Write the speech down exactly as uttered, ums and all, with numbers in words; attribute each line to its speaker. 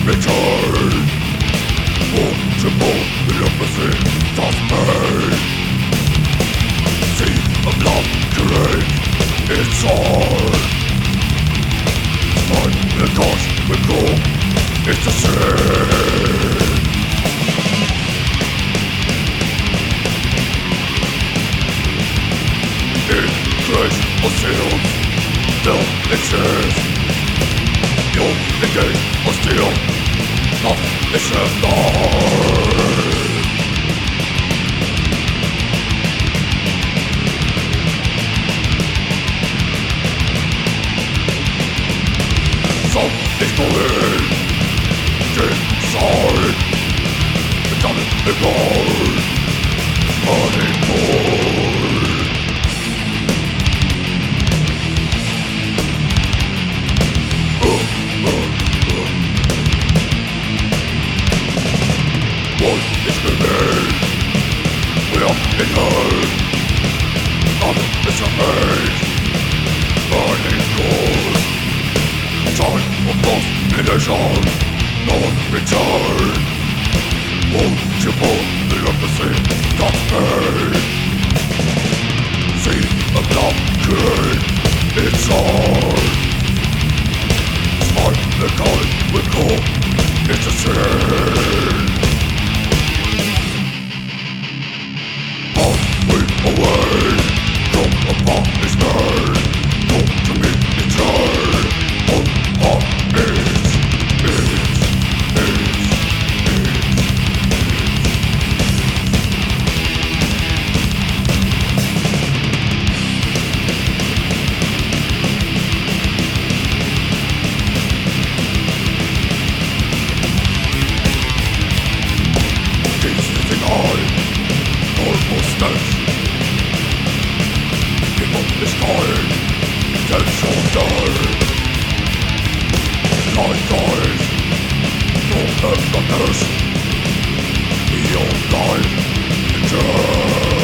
Speaker 1: return. Multiple democracy does pain. Sea of love create its heart. Find the cause we go, it's a sin. In grace of seals still exist. You negate or steal, not except die. Some is going inside. It doesn't ignore anymore. What is the name? We are in earth. Nothing is amazed. Burning cold. Time of domination. No return. Multiple democracy does pain. See the blood create its heart. Find the kind we call it's a sin. Away from the punishment, come to me return. All heart is, is, is, is. Keep sitting high, normal steps. Is dying, then shall die. Light dies, no emptiness. Heal life, eternal.